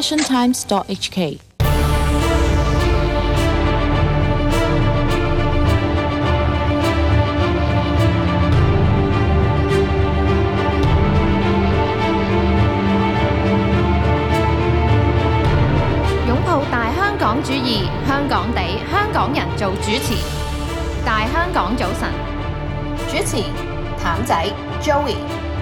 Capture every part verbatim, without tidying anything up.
fashion times dot h k。 擁抱大香港主義，香港地，香港人做主持。大香港早晨，主持譚仔 Joey。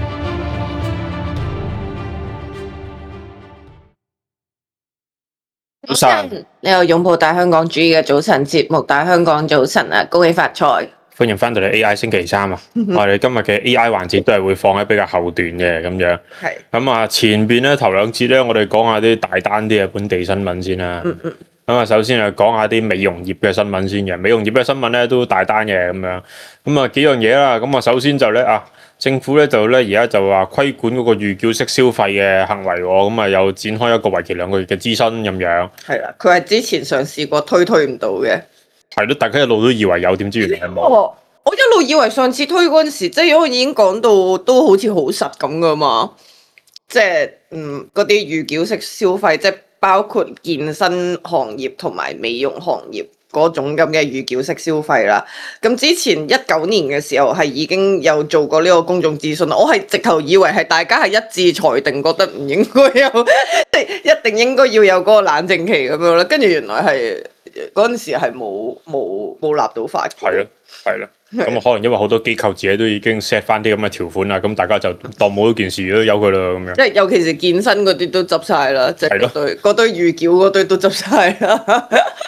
早晨，呢個擁抱大香港主義嘅早晨節目《大香港早晨》啊，恭喜發財！ 歡迎翻到嚟 A I 星期三啊！我哋今日嘅 A I 環節都係會放喺比較後段嘅咁樣。 係。 咁啊，前邊咧頭兩節咧，我哋講下啲大單啲嘅本地新聞先啦。 嗯嗯。 咁啊，首先係講下啲美容業嘅新聞先嘅。美容業嘅新聞咧都大單嘅咁樣。咁啊幾樣嘢啦。咁啊首先就咧啊，政府咧就咧而家就話規管嗰個預繳式消費嘅行為喎。咁啊又展開一個為期兩個月嘅諮詢咁樣。 係啦，佢係之前嘗試過推推唔到嘅。 係咯，大家一路都以為有，點知原來係冇。 哦，我一路以為上次推嗰陣時，即係因為已經講到都好似好實咁噶嘛。即係嗯嗰啲預繳式消費，即係包括健身行業同埋美容行業嗰種咁嘅預繳式消費啦。咁之前一九年嘅時候係已經有做過呢個公眾諮詢，我係直頭以為係大家係一致裁定，覺得唔應該有，即係一定應該要有嗰個冷靜期咁樣啦。跟住原來係嗰陣時係冇冇冇立到法。 係咯，係咯。咁啊，可能因為好多機構自己都已經 set 翻啲咁嘅條款啦，咁大家就當冇咗件事都由佢啦咁樣。 即係尤其是健身嗰啲都執晒啦，即係嗰堆嗰堆預繳嗰堆都執晒啦。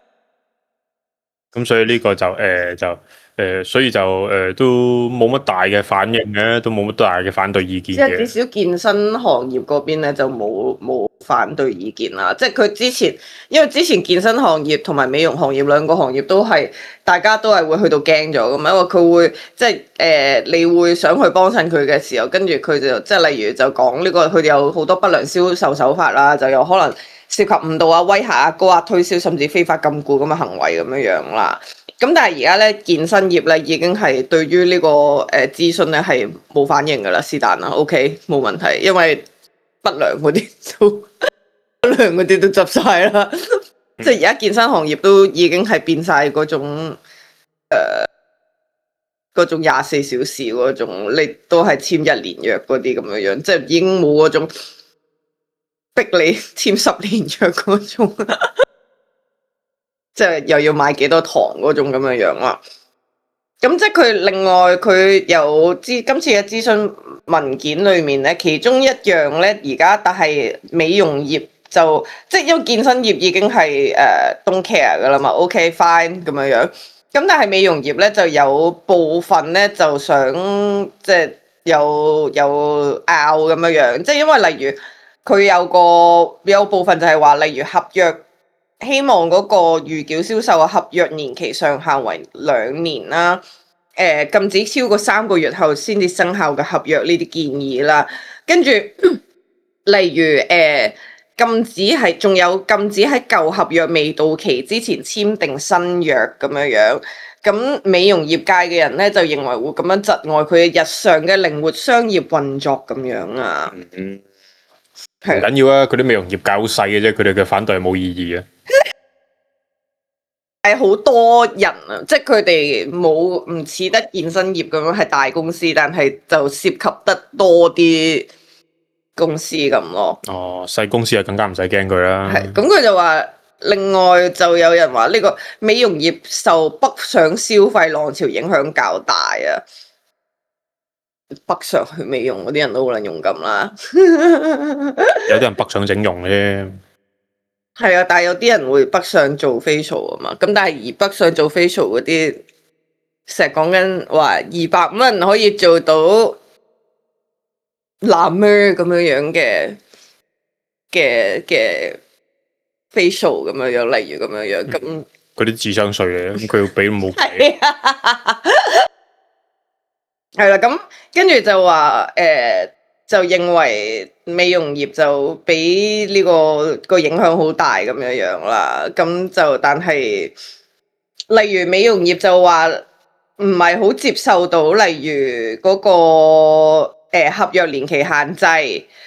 咁所以呢個就誒、呃、就誒、呃，所以就誒、呃、都冇乜大嘅反應嘅，都冇乜大嘅反對意見嘅。 即係至少健身行業嗰邊咧就冇冇反對意見啦。即係佢之前，因為之前健身行業同埋美容行業兩個行業都係大家都係會去到驚咗咁，因為佢會即係誒、呃，你會想去幫襯佢嘅時候，跟住佢就即係例如就講呢、這個佢哋有好多不良銷售手法啦，就有可能涉及誤導啊、威嚇啊、高壓推銷，甚至非法禁錮咁嘅行為咁樣樣啦。咁但係而家咧健身業咧已經係對於呢、這個誒諮詢咧係冇反應噶啦，是但啦 ，OK 冇問題，因為不良嗰啲都不良嗰啲都執晒啦，即係而家健身行業都已經係變晒嗰種誒嗰種廿四小時嗰種，你都係簽一年約嗰啲咁樣樣，即係已經冇嗰種逼你簽十年約嗰種。即係又要買幾多堂嗰種咁嘅樣啦，咁即係佢另外佢有諮今次嘅諮詢文件裏面咧，其中一樣咧而家但係美容業就即係因為健身業已經係誒、uh, don't care 噶啦嘛 ，OK fine 咁樣樣，咁但係美容業咧就有部分咧就想即係有有拗咁樣樣，即係因為例如佢有個有部分就係話例如合約。希望嗰個預繳銷售嘅合約年期上限為兩年啦，誒、呃、禁止超過三個月後先至生效嘅合約呢啲建議啦，跟住例如誒、呃、禁止係仲有禁止喺舊合約未到期之前簽訂新約咁樣樣，咁美容業界嘅人咧就認為會咁樣窒礙佢嘅日常嘅靈活商業運作咁樣啊。 嗯，唔緊要啊，佢啲美容業界好細嘅啫，佢哋嘅反對係冇意義嘅。 係好多人啊，即係佢哋冇唔似得健身業咁樣係大公司，但係就涉及得多啲公司咁咯。 哦，細公司就更加唔使驚佢啦。 係，咁佢就話，另外就有人話呢個美容業受北上消費浪潮影響較大啊。北上去美容嗰啲人都好能勇敢啦。 有啲人北上整容啫。 係啊，但係有啲人會北上做 facial 啊嘛，咁但係而北上做 facial 嗰啲，成日講緊話二百蚊可以做到男咩咁樣樣嘅嘅嘅 facial 咁樣樣，例如咁樣樣咁。 嗰啲智商稅嚟，咁佢要俾冇計。 係啦，咁跟住就話誒。呃就認為美容業就俾呢個個影響好大咁樣樣啦，咁就但係例如美容業就話唔係好接受到，例如嗰個誒合約年期限制，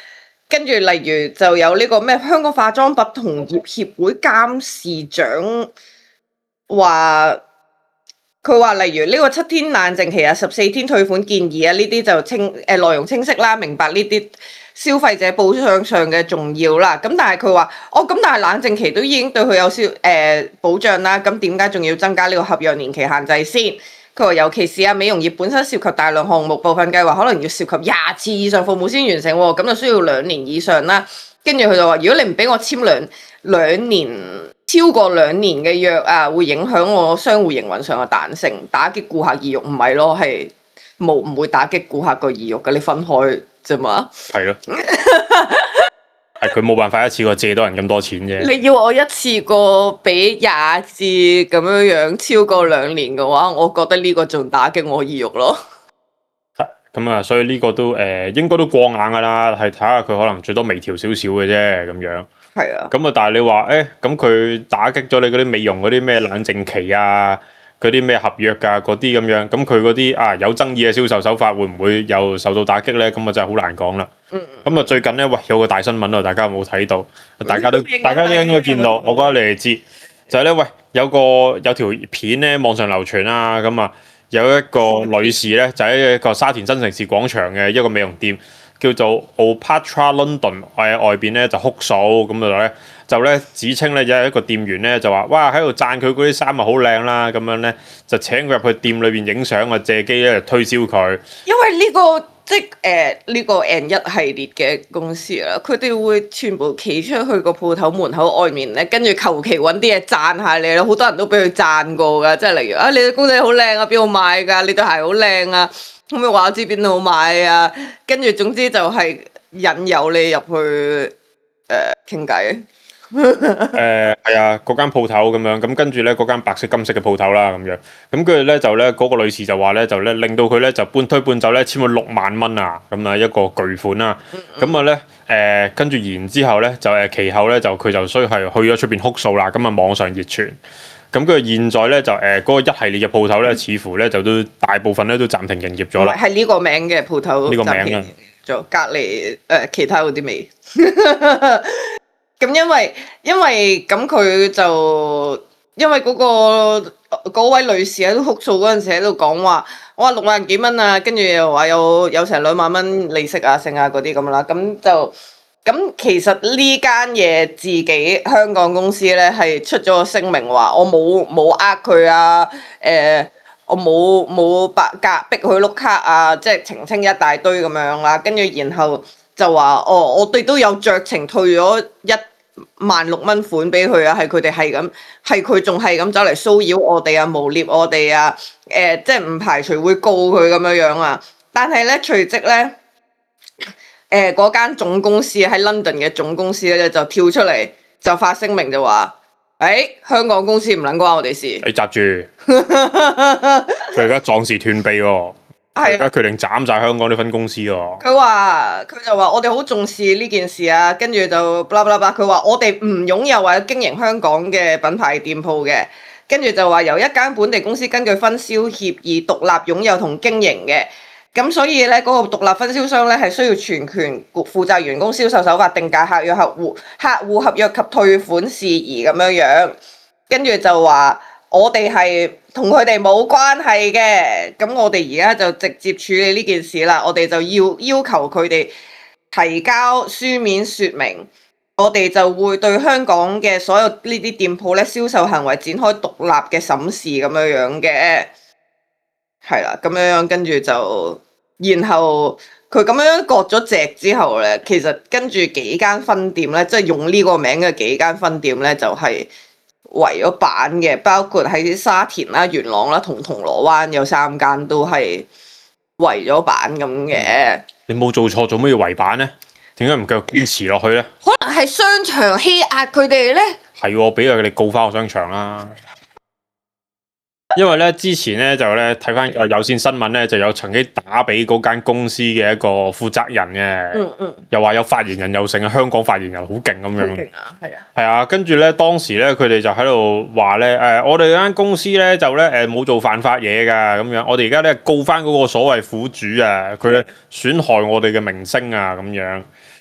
跟住例如就有呢個咩香港化妝品同業協會監事長話。佢話例如呢個七天冷靜期啊、十四天退款建議啊，呢啲就清誒、呃、內容清晰啦，明白呢啲消費者保障上嘅重要啦。咁但係佢話，哦咁但係冷靜期都已經對佢有消誒、呃、保障啦，咁點解仲要增加呢個合約年期限制先？佢話尤其是啊美容業本身涉及大量項目，部分計劃可能要涉及廿次以上服務先完成喎，咁就需要兩年以上啦。跟住佢就話，如果你唔俾我簽兩兩年。超過兩年嘅約啊，會影響我商戶營運上嘅彈性，打擊顧客意欲，唔係咯，係冇唔會打擊顧客個意欲嘅，你分開啫嘛。係咯， 係佢冇辦法一次過借到人咁多錢啫。 你要我一次過俾廿次咁樣樣，超過兩年嘅話，我覺得呢個仲打擊我意欲咯。 咁啊，所以呢個都誒、呃、應該都過硬噶啦，係睇下佢可能最多微調少少嘅啫咁樣。 係啊， 咁啊，但係你話誒，咁佢打擊咗你嗰啲美容嗰啲咩冷靜期啊，嗰啲咩合約㗎嗰啲咁樣，咁佢嗰啲啊有爭議嘅銷售手法會唔會又受到打擊咧？咁啊真係好難講啦。嗯。咁啊最近咧，喂有個大新聞啊，大家有冇睇到？大家都大家都應該見到，我覺得你哋知，就係咧，喂有個有條片咧網上流傳啊，咁啊有一個女士咧就喺一個沙田新城市廣場嘅一個美容店。叫做 Opatra London 喺外邊咧就哭訴咁樣咧，就咧指稱咧有一個店員咧就話：哇喺度讚佢嗰啲衫啊好靚啦，咁樣咧就請佢入去店裏邊影相啊，借機咧推銷佢。因為呢、呢個即係誒呢個 N 一系列嘅公司啦，佢哋會全部企出去個鋪頭門口外面咧，跟住求其揾啲嘢讚下你咯，好多人都俾佢讚過噶，即係例如啊你對公仔好靚啊，邊度買㗎？你對鞋好靚啊！可唔可以話我知邊度買啊？跟住總之就係引誘你入去誒傾偈。 誒係啊，嗰間鋪頭咁樣，咁跟住咧嗰間白色金色嘅鋪頭啦咁樣，咁跟住咧就咧嗰、嗰個女士就話咧就咧令到佢咧就半推半就咧簽咗六萬蚊啊，咁啊一個巨款啦，咁啊咧誒跟住然之後咧就誒其後咧就佢就需係去咗出邊哭訴啦，咁啊網上熱傳。咁佢現在咧就誒嗰、呃那個一系列嘅鋪頭咧，似乎咧就都大部分咧都暫停營業咗啦。 係呢個名嘅鋪頭呢個名啊， 就隔離誒、呃、其他嗰啲未。咁因為因為咁佢就因為嗰、那個嗰位女士喺度哭訴嗰陣時喺度講話，我話六萬幾蚊啊，跟住又話有有成兩萬蚊利息啊、剩啊嗰啲咁啦，咁就。咁其實呢間嘢自己香港公司咧係出咗個聲明話，我冇冇呃佢啊，誒、呃、我冇冇白格逼佢碌卡啊，即係澄清一大堆咁樣啦，跟住然後就話哦，我哋都有酌情退咗一萬六蚊款俾佢啊，係佢哋係咁，係佢仲係咁走嚟騷擾我哋啊，誣蔑我哋啊，誒、呃、即係唔排除會告佢咁樣樣啊，但係咧隨即咧。誒嗰間總公司喺 London 嘅總公司咧就跳出嚟就發聲明就話：誒、欸、香港公司唔撚關我哋事。 你閘住，佢而家壯士斷臂喎，而家決定斬晒香港呢分公司喎。 佢話佢就話我哋好重視呢件事啊，跟住就 blah blah blah，佢話我哋唔擁有或者經營香港嘅品牌店鋪嘅，跟住就話由一間本地公司根據分銷協議獨立擁有同經營嘅。咁所以咧，嗰個獨立分銷商咧係需要全權負責員工銷售手法、定價、客約、客戶、客戶合約及退款事宜咁樣樣。跟住就話我哋係同佢哋冇關係嘅。咁我哋而家就直接處理呢件事啦。我哋就要要求佢哋提交書面説明。我哋就會對香港嘅所有呢啲店鋪咧銷售行為展開獨立嘅審視咁樣樣嘅。係啦，咁樣樣跟住就，然後佢咁樣割咗席之後咧，其實跟住幾間分店咧，即係用呢個名嘅幾間分店咧，就係圍咗板嘅，包括喺沙田啦、元朗啦同銅鑼灣有三間都係圍咗板咁嘅。 你冇做錯，做咩要圍板咧？點解唔繼續堅持落去咧？ 可能係商場欺壓佢哋咧。 係喎，俾佢哋告翻個商場啦。因為咧之前咧就咧睇翻有線新聞咧就有曾經打俾嗰間公司嘅一個負責人嘅，嗯嗯，又話有發言人又成啊，香港發言人好勁咁樣，勁啊，係啊，係啊，跟住咧當時咧佢哋就喺度話咧誒，我哋間公司咧就咧誒冇做犯法嘢噶咁樣，我哋而家咧告翻嗰個所謂苦主啊，佢咧損害我哋嘅名聲啊咁樣，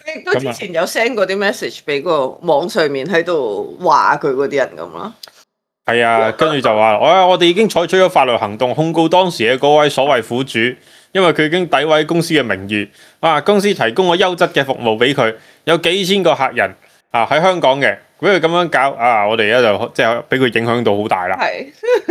佢亦都之前有 send 過啲 message 俾個網上面喺度話佢嗰啲人咁啦。 係啊，跟住就話，我我哋已經採取咗法律行動，控告當時嘅嗰位所謂苦主，因為佢已經詆毀公司嘅名譽。啊，公司提供咗優質嘅服務俾佢，有幾千個客人啊喺香港嘅，俾佢咁樣搞啊，我哋而家就即係俾佢影響到好大啦。 係。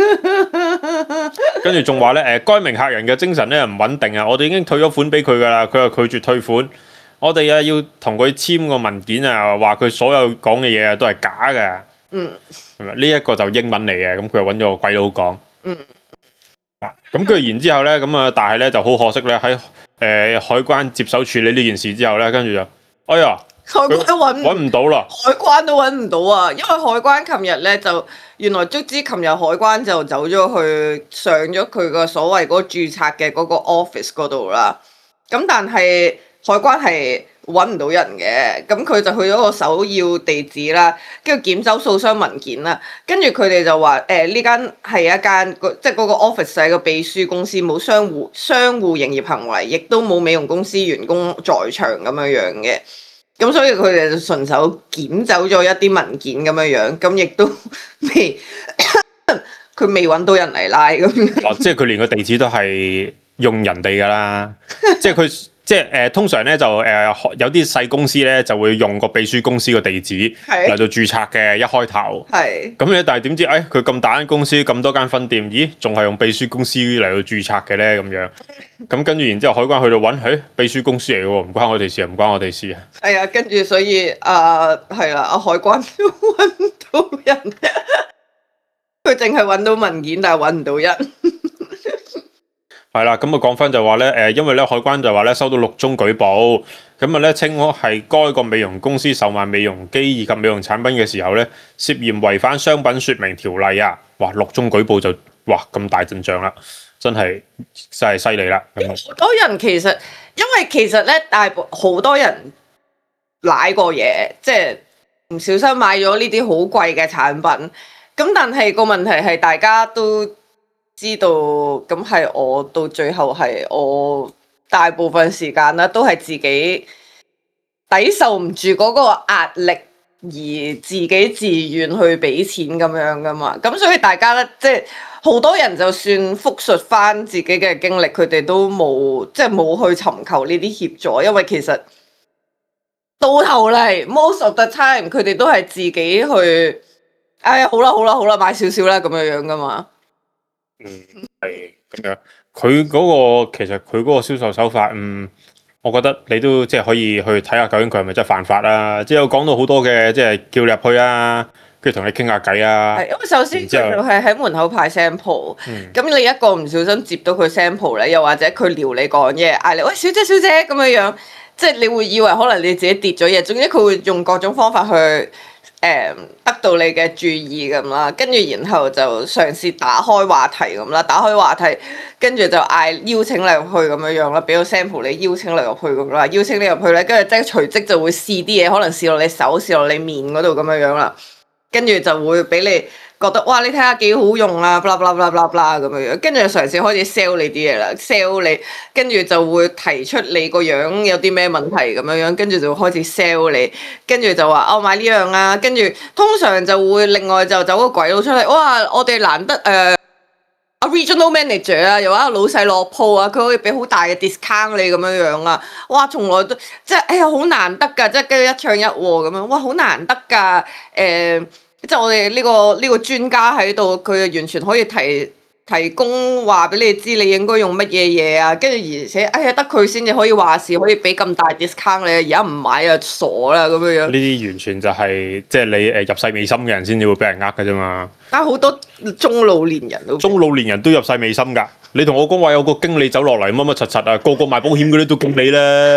跟住仲話咧，誒，該名客人嘅精神咧唔穩定啊，我哋已經退咗款俾佢噶啦，佢又拒絕退款。我哋啊要同佢簽個文件啊，話佢所有講嘅嘢啊都係假嘅。 嗯。 係咪？呢一個就英文嚟嘅，咁佢又揾咗個鬼佬講。 嗯。 咁跟住然之後咧，咁啊，但係咧就好可惜咧，喺誒、呃、海關接手處理呢件事之後咧，跟住就，哎呀， 海關都揾揾唔到啦， 海關都揾唔到啊！因為海關琴日咧就原來足之琴日海關就走咗去上咗佢個所謂嗰個註冊嘅嗰個 office 嗰度啦。咁但係海關係揾唔到人嘅，咁佢就去咗個首要地址啦，跟住檢走數箱文件啦，跟住佢哋就話誒呢間係一間即係嗰個 office 係個秘書公司，冇商戶商戶營業行為，亦都冇美容公司員工在場咁樣樣嘅，咁所以佢哋就順手檢走咗一啲文件咁樣樣，咁亦都未佢未揾到人嚟拉咁。 哦，即係佢連個地址都係用人哋㗎啦，即係佢。即係誒、呃，通常咧就誒、呃、有啲細公司咧就會用個秘書公司個地址嚟到註冊嘅，一開頭。係。咁咧，但係點知誒佢咁大間公司咁多間分店，咦仲係用秘書公司嚟到註冊嘅咧咁樣？咁跟住然之後海關去到揾，誒、哎、秘書公司嚟嘅喎，唔關我哋事啊，唔關我哋事啊。係啊，跟住所以啊係啦，阿、呃、海關都揾唔到人，佢淨係揾到文件，但係揾唔到人。 係啦，咁啊講翻就話咧，誒，因為咧海關就話咧收到六宗舉報，咁啊咧稱我係該個美容公司售賣美容機以及美容產品嘅時候咧，涉嫌違反商品說明條例啊！哇，六宗舉報就哇咁大陣仗啦，真係真係犀利啦！ 好多人其實因為其實咧大部好多人舐過嘢，即係唔小心買咗呢啲好貴嘅產品，咁但係個問題係大家都知道，咁係我到最後係我大部分時間啦，都係自己抵受唔住嗰個壓力，而自己自願去俾錢咁樣噶嘛。咁所以大家咧，即係好多人就算複述翻自己嘅經歷，佢哋都冇即係冇去尋求呢啲協助，因為其實到頭嚟 most of the time 佢哋都係自己去，哎呀好啦好啦好啦買少少啦咁樣樣噶嘛。 嗯，係咁樣。佢嗰個其實佢嗰個銷售手法，嗯，我覺得你都即係可以去睇下究竟佢係咪真係犯法啦。即係有講到好多嘅，即係叫你入去啊，跟住同你傾下偈啊。係，因為首先佢就係喺門口派 sample，咁、嗯、你一個唔小心接到佢 sample 咧，又或者佢撩你講嘢，嗌你喂小姐小姐咁樣樣，即係你會以為可能你自己跌咗嘢，總之佢會用各種方法去。誒得到你嘅注意咁啦，跟住然後就嘗試打開話題咁啦，打開話題，跟住就嗌邀請你入去咁樣樣啦，俾個 sample 你邀請你入去咁啦，邀請你入去咧，跟住即係隨即就會試啲嘢，可能試落你手，試落你面嗰度咁樣樣啦，跟住就會俾你覺得哇，你睇下幾好用啊，blah blah blah blah blah 咁樣樣，跟住就嘗試開始 sell 你啲嘢啦 ，sell 你，跟住就會提出你個樣有啲咩問題咁樣樣，跟住就會開始 sell 你，跟住就話哦買呢樣啊，跟住通常就會另外就走個鬼佬出嚟，哇！我哋難得誒。呃啊 regional manager 啊，又話老細落鋪啊，佢可以俾好大嘅 discount 你咁樣樣啊，哇！從來都即係哎呀好難得㗎，即係跟住一唱一和咁樣，哇！好難得㗎，誒、呃，即係我哋呢、呢個呢、呢個專家喺度，佢完全可以提提供話俾你知你應該用乜嘢嘢啊，跟住而且哎呀得佢先至可以話事，可以俾咁大 discount 你，而家唔買啊傻啦咁樣樣。呢啲完全就係、是、即係你誒入世未深嘅人先至會俾人呃㗎啫嘛。但係好多中老年人都中老年人都入世未深㗎。你同我講話有個經理走落嚟乜乜柒柒啊，個個賣保險嗰啲都經理啦。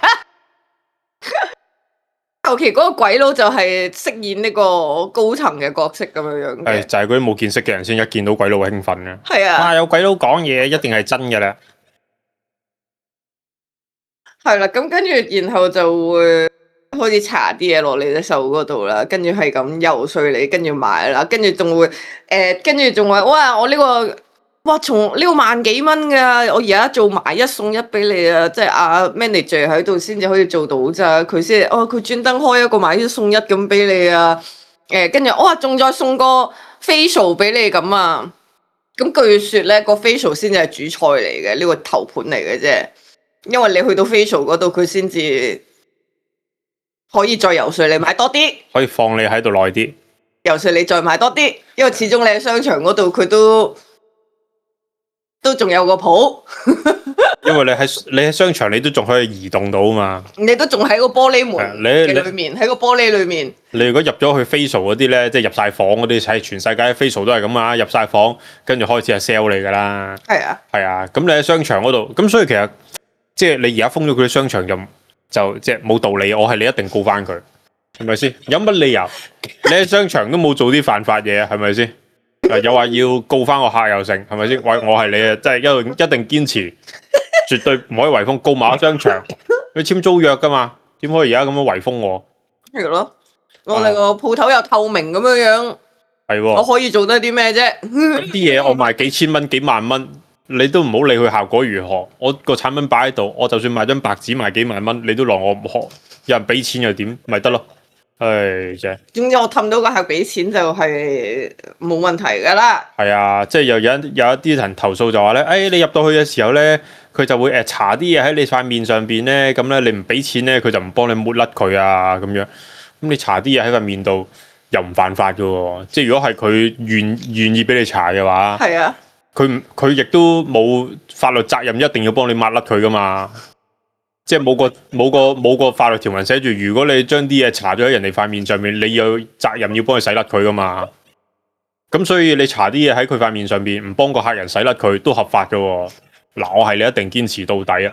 尤其嗰個鬼佬就係飾演呢個高層嘅角色咁樣樣嘅。係就係嗰啲冇見識嘅人先一見到鬼佬會興奮嘅。係啊。啊有鬼佬講嘢一定係真嘅啦。係啦，咁跟住然後就會開始搽啲嘢落你隻手嗰度啦，跟住係咁游說你，跟住買啦，跟住仲會誒，跟住仲話哇我呢個哇，從呢個萬幾蚊噶，我而家做埋一送一俾你啊！即係阿 manager 喺度先至可以做到咋，佢先哦，佢專登開一個買一送一咁俾你啊！誒，跟住我話仲再送個 facial 俾你咁啊！咁據說咧，個 facial 先至係主菜嚟嘅，呢個頭盤嚟嘅啫。因為你去到 facial 嗰度，佢先至可以再游說你買多啲， 可以放你喺度耐啲， 游說你再買多啲，因為始終你喺商場嗰度，佢都都仲有個鋪。 因為你喺你喺商場，你都仲可以移動到嘛。 你都仲喺個玻璃門你嘅裏面，喺個玻璃裏面。 你如果入咗去 facial 嗰啲咧，即係入晒房嗰啲，係全世界 facial 都係咁啊！入晒房，跟住開始係 sell 你噶啦。 係啊， 係啊。咁你喺商場嗰度，咁所以其實即係你而家封咗佢啲商場就就即係冇道理。我係你一定告翻佢，係咪先？有乜理由？你喺商場都冇做啲犯法嘢，係咪先？又話要告翻個客又成，係咪先？喂，我係你啊，即係一定一定堅持。絕對唔可以圍封，告埋商場，你簽租約噶嘛？點可以而家咁樣圍封我？ 係咯，我哋個鋪頭又透明咁樣樣， 係喎， 我可以做得啲咩啫？ 啲嘢我賣幾千蚊、幾萬蚊，你都唔好理佢效果如何。我個產品擺喺度，我就算賣張白紙賣幾萬蚊，你都奈我唔何。有人俾錢又點？咪得咯？唉，啫。 總之我氹到個客俾錢就係冇問題噶啦。 係啊，即係又有有一啲人投訴就話咧，誒、哎、你入到去嘅時候咧。佢就會誒搽啲嘢喺你塊面上邊咧，咁咧你唔俾錢咧，佢就唔幫你抹甩佢啊咁樣。咁你搽啲嘢喺塊面度又唔犯法嘅喎，即係如果係佢願願意俾你搽嘅話， 係啊， 佢唔佢亦都冇法律責任一定要幫你抹甩佢噶嘛。即係冇個冇個冇個法律條文寫住，如果你將啲嘢搽咗喺人哋塊面上面，你有責任要幫佢洗甩佢噶嘛。咁所以你搽啲嘢喺佢塊面上邊，唔幫個客人洗甩佢都合法嘅喎。嗱，我係你一定堅持到底啊，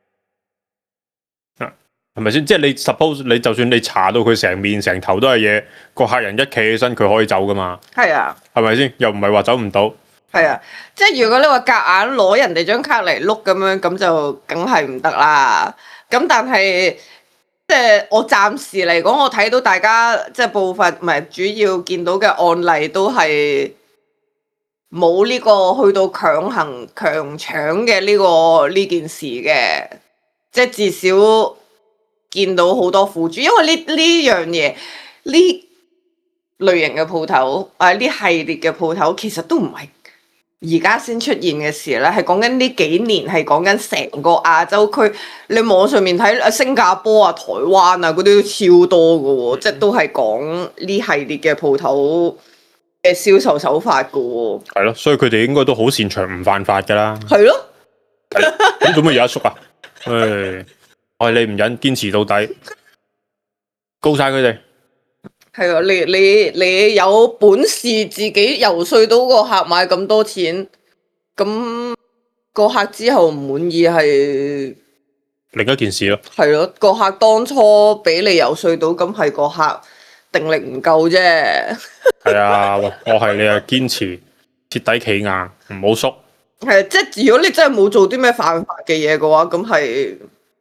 係咪先？即係你 suppose 你就算你搽到佢成面成頭都係嘢，個客人一企起身佢可以走噶嘛？ 係啊， 係咪先？又唔係話走唔到？ 係啊，即係如果你話夾硬攞人哋張卡嚟碌咁樣，咁就梗係唔得啦。咁但係即係我暫時嚟講，我睇到大家即係部分唔係主要見到嘅案例都係。冇呢個去到強行強搶嘅呢個呢件事嘅，即係至少見到好多苦主，因為呢呢樣嘢呢類型嘅鋪頭啊，呢系列嘅鋪頭其實都唔係而家先出現嘅事咧，係講緊呢幾年，係講緊成個亞洲區。你網上面睇啊，新加坡啊、台灣啊嗰啲都超多㗎喎，即係都係講呢系列嘅鋪頭嘅銷售手法噶喎， 係咯，所以佢哋應該都好擅長唔犯法噶啦。 係咯， 你做乜而家縮啊？唉，我係你唔忍，堅持到底，告晒佢哋。 係啊，你你你有本事自己游說到個客買咁多錢，咁個客之後唔滿意係另一件事咯。 係咯，個客當初俾你游說到，咁係個客定力唔夠啫。 係啊，我係你啊，堅持徹底企硬，唔好縮。 係，即係如果你真係冇做啲咩犯法嘅嘢嘅話，咁係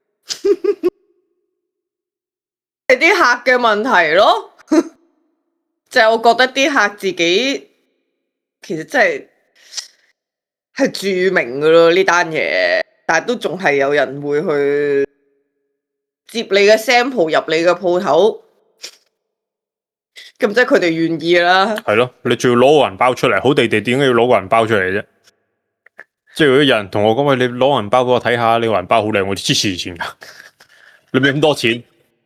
係啲客嘅問題咯。就係我覺得啲客自己其實真係係著名噶咯呢單嘢，但係都仲係有人會去接你嘅 sample 入你嘅鋪頭。咁即係佢哋願意啦。係咯，你仲要攞個銀包出嚟，好地地點解要攞個銀包出嚟啫？即係如果有人同我講喂，你攞銀包俾我睇下，你個銀包好靚，我支持錢噶。你俾咁多錢？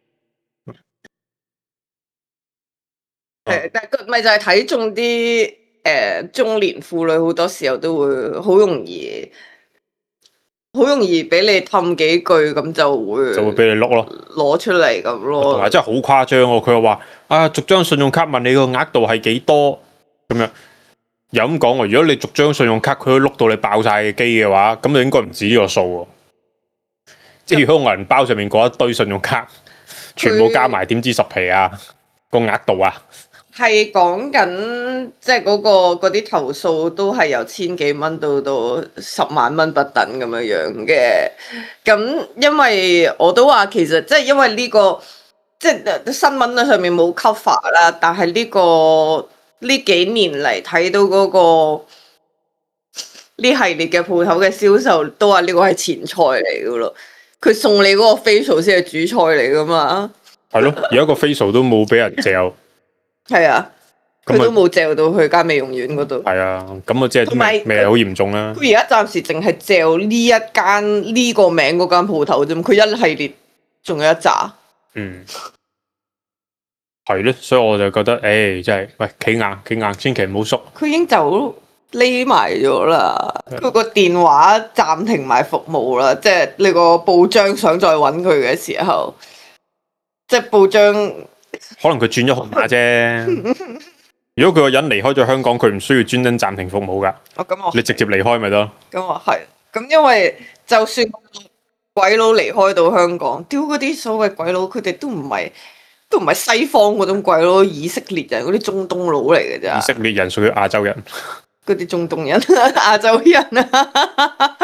係，但係咪就係睇中啲誒、呃、中年婦女，好多時候都會好容易，好容易俾你氹幾句，咁就會就會俾你碌咯， 攞出嚟咁咯。 同埋真係好誇張喎！佢又話啊，逐張信用卡問你個額度係幾多咁樣，又咁講喎。如果你逐張信用卡佢都碌到你爆晒嘅機嘅話，咁就應該唔止呢個數喎。即係如果我銀包上面嗰一堆信用卡，全部加埋點知十皮啊個額度啊？ 係講緊即係嗰個嗰啲投訴都係由千幾蚊到到十萬蚊不等咁樣樣嘅。咁因為我都話其實即係因為呢個即係新聞咧上面冇 cover 啦，但係呢個呢幾年嚟睇到嗰個呢系列嘅鋪頭嘅銷售都話呢個係前菜嚟噶咯，佢送你嗰個 facial 先係主菜嚟噶嘛。 係咯，而家個 facial 都冇俾人嚼。 係啊，佢咁啊都冇嚼到去間美容院嗰度。 係啊，咁啊即係同埋未未係好嚴重啦。 佢而家暫時淨係嚼呢一間呢個名嗰間鋪頭啫，佢一系列仲有一紮。 嗯，係咧，所以我就覺得，誒、真係，喂，企硬企硬，千祈唔好縮。 佢已經走匿埋咗啦，佢個電話暫停埋服務啦，即係你個報章想再揾佢嘅時候，即係報章可能佢轉咗號碼啫。如果佢個人離開咗香港，佢唔需要專登暫停服務噶， 哦咁我你直接離開咪得咯。 咁我係咁，因為就算鬼佬離開到香港，屌嗰啲所謂鬼佬，佢哋都唔係都唔係西方嗰種鬼佬，以色列人嗰啲中東佬嚟嘅咋。 以色列人屬於亞洲人， 嗰啲中東人、亞洲人啊，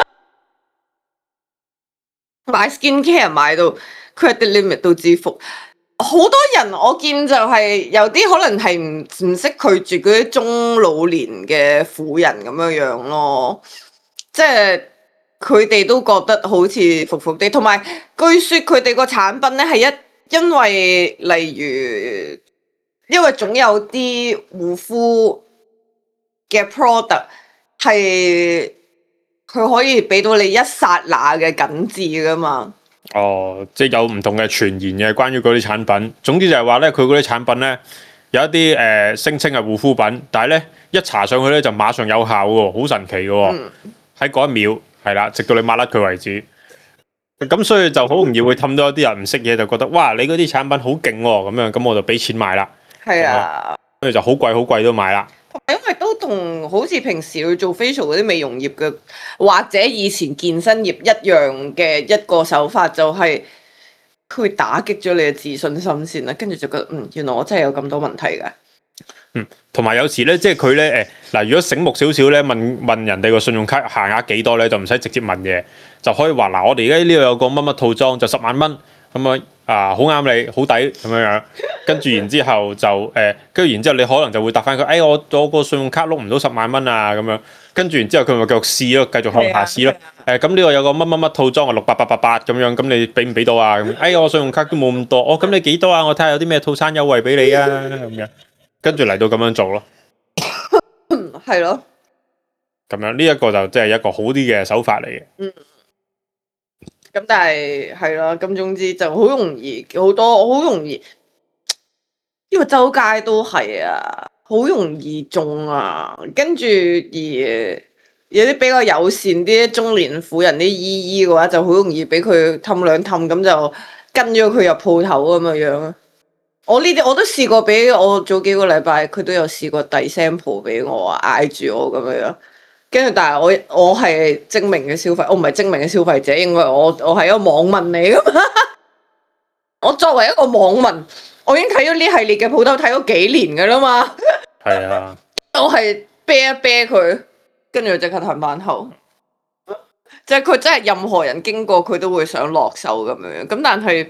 買 skin care 買到 credit limit 都支付，好多人我見就係有啲可能係唔唔識拒絕嗰啲中老年嘅婦人咁樣樣咯，即係佢哋都覺得好似服服地，同埋據說佢哋個產品咧係一因為例如因為總有啲護膚嘅 product 係佢可以俾到你一剎那嘅緊致噶嘛。 哦，即係有唔同嘅傳言嘅關於嗰啲產品。總之就係話咧，佢嗰啲產品咧有一啲誒、呃、聲稱係護膚品，但係咧一搽上去咧就馬上有效喎，好神奇嘅喎。喺嗰、嗯、一秒係啦，直到你抹甩佢為止。咁所以就好容易會氹到一啲人唔識嘢，就覺得哇你嗰啲產品好勁喎，咁樣咁我就俾錢買啦。 係啊， 跟住就好貴好貴都買啦。 因為都同好似平時去做 facial 嗰啲美容業嘅，或者以前健身業一樣嘅一個手法，就係佢會打擊咗你嘅自信心先啦，跟住就覺得嗯，原來我真係有咁多問題㗎。 嗯，同埋有時咧，即係佢咧誒嗱，如果醒目少少咧，問問人哋個信用卡限額幾多咧，就唔使直接問嘅，就可以話嗱，我哋而家呢度有個乜乜套裝，就十萬蚊咁樣啊，好啱你，好抵咁樣樣。跟住然之後就誒，跟、呃、住然之後你可能就會答翻佢，誒、哎、我我個信用卡碌唔到十萬蚊啊咁樣。跟住然之後佢咪繼續試咯，繼續向下試咯。誒咁呢個有個乜乜乜套裝啊，六八八八八咁樣，咁你俾唔俾到啊？咁誒我信用卡都冇咁多，哦咁你幾多啊？我睇下有啲咩套餐優惠俾你啊咁樣。跟住嚟到咁樣做咯， 係咯， 咁樣呢一個就即係一個好啲嘅手法嚟嘅。 嗯，咁但係係咯，咁總之就好容易，好多好容易，因為周街都係啊，好容易中啊。跟住而有啲比較友善啲中年婦人啲姨姨嘅話，就好容易俾佢氹兩氹，咁就跟咗佢入鋪頭咁嘅樣。我呢啲我都試過，俾我早幾個禮拜佢都有試過遞 sample 俾我，嗌住我咁樣，跟住但係我我係精明嘅消費，我唔係精明嘅消費者，應該我我係一個網民嚟噶嘛。我作為一個網民，我已經睇咗呢系列嘅鋪頭睇咗幾年噶啦嘛。 係啊， 我係啤一啤佢，跟住即刻褪翻後，即係佢真係任何人經過佢都會想落手咁樣，咁但係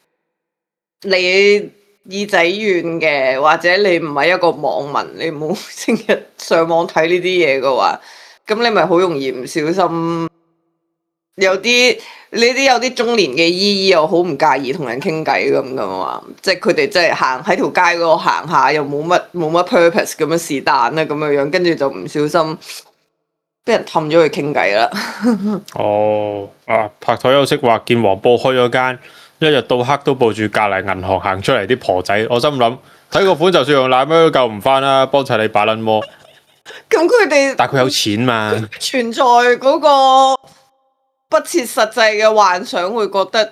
你耳仔軟嘅，或者你唔係一個網民，你冇成日上網睇呢啲嘢嘅話，咁你咪好容易唔小心。有啲呢啲有啲中年嘅姨姨又好唔介意同人傾偈咁噶嘛，即係佢哋真係行喺條街嗰度行下，又冇乜冇乜 purpose 咁樣是但啦咁樣樣，跟住就唔小心俾人氹咗去傾偈啦。 哦，啊拍台休息話見黃埔開咗間。一日到黑都報住隔離銀行行出嚟啲婆仔，我心諗睇個款就算用奶妹都救唔翻啦，幫襯你把撚魔。 咁佢哋但係佢有錢嘛？ 存在嗰個不切實際嘅幻想，會覺得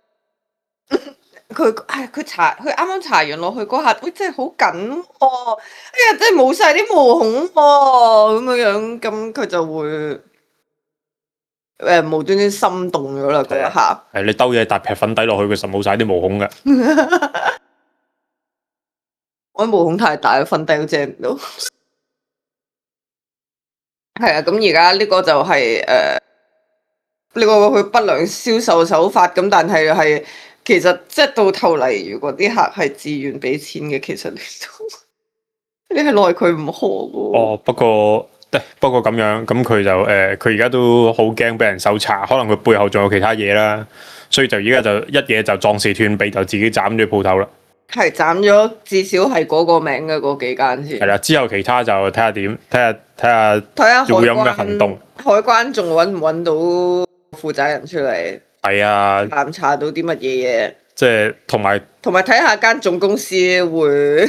佢唉佢搽佢啱啱搽完落去嗰下，喂真係好緊喎！哎呀真係冇晒啲毛孔喎，咁樣樣咁佢就會。誒、呃，無端端心動咗啦嗰一下。 係你兜嘢搭劈粉底落去，佢實冇晒啲毛孔嘅。 我啲毛孔太大，粉底都遮唔到。係啊，咁而家呢個就係誒呢個佢不良銷售手法。咁但係係其實即係到頭嚟，如果啲客係自願俾錢嘅，其實你都你係奈佢唔何嘅。 哦，不過不過咁樣，咁佢就誒，佢而家都好驚俾人搜查，可能佢背後仲有其他嘢啦，所以就而家就一嘢就壯士斷臂，就自己斬咗鋪頭啦。 係斬咗至少係嗰個名嘅嗰幾間先。 係啦，之後其他就睇下點，睇下睇下睇下海會有咩關行動。 海關仲揾唔揾到負責人出嚟？ 係啊， 探查到啲乜嘢嘢？ 即係同埋同埋睇下間總公司會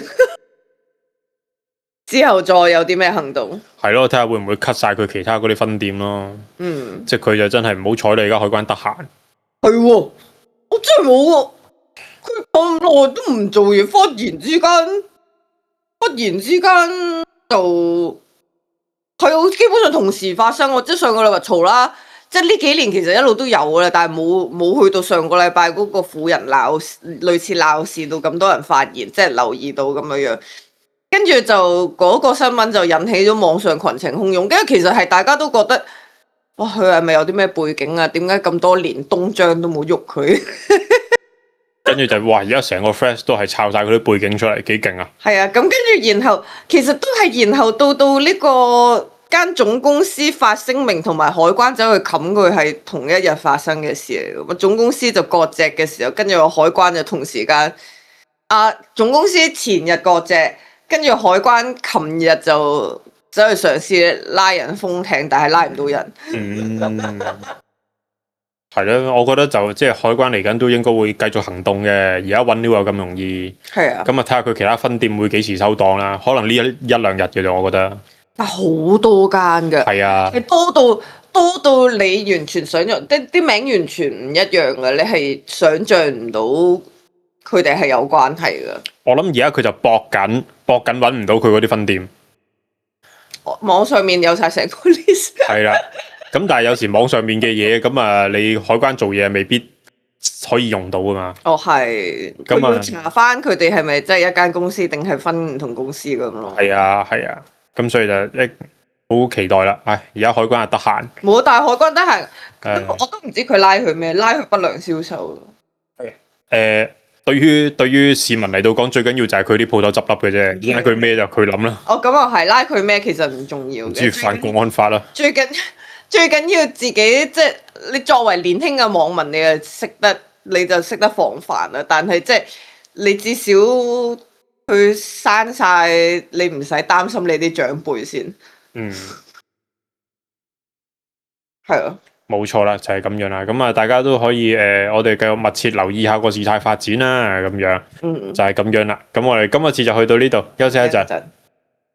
之後再有啲咩行動。 係咯，睇下會唔會 cut 晒佢其他嗰啲分店咯。 嗯， 即係佢就真係唔好彩你而家海關得閒。 係喎，我真係冇喎。佢咁耐都唔做嘢，忽然之間，忽然之間就係我基本上同時發生。我即係上個禮拜嘈啦，即係呢幾年其實一路都有㗎啦，但係冇冇去到上個禮拜嗰個婦人鬧類似鬧事到咁多人發現，即係留意到咁樣樣。跟住就嗰個新聞就引起咗網上群情洶湧，跟住其實係大家都覺得，哇，佢係咪有啲咩背景啊？點解咁多年東張都冇喐佢？ 跟住就哇！而家成個 Flash 都係抄晒佢啲背景出嚟，幾勁啊！ 係啊，咁跟住然後其實都係然後到到呢個間總公司發聲明，同埋海關走去冚佢係同一日發生嘅事嚟嘅。總公司就割席嘅時候，跟住個海關就同時間，啊總公司前日割席，跟住海關琴日就走去嘗試拉人封艇，但係拉唔到人。 嗯。係咯，我覺得就即係海關嚟緊都應該會繼續行動嘅。而家揾料又咁容易， 係啊， 咁啊睇下佢其他分店會幾時收檔啦。可能呢一一兩日嘅啫，我覺得。 但好多間㗎， 係啊， 係多到多到你完全想象，啲啲名完全唔一樣嘅，你係想象唔到佢哋係有關係㗎。 我諗而家佢就搏緊，搏緊揾唔到佢嗰啲分店。 網上面有晒成個 list。 係啦。咁但係有時網上面嘅嘢，咁啊你海關做嘢未必可以用到噶嘛。 哦，係。 咁啊佢要查翻佢哋係咪真係一間公司，定係分唔同公司咁咯。 係啊，係啊。咁所以就一好期待啦。唉，而家海關係得閒。 冇，但係海關得閒， 誒我都唔知佢拉佢咩，拉佢不良銷售。 係。誒，對於對於市民嚟到講，最緊要就係佢啲鋪頭執笠嘅啫。拉佢咩就佢諗啦。 哦，咁又係，拉佢咩其實唔重要嘅。 唔知犯國安法啦。 最緊最緊要自己即係你作為年輕嘅網民，你就識得你就識得防範啦。但係即係你至少去刪晒，你唔使擔心你啲長輩先。 嗯， 係啊， 冇錯啦，就係、是、咁樣啦。咁啊，大家都可以誒、呃，我哋繼續密切留意下個事態發展啦。咁樣， 嗯， 就係咁樣啦。咁我哋今日次就去到呢度，休息一陣。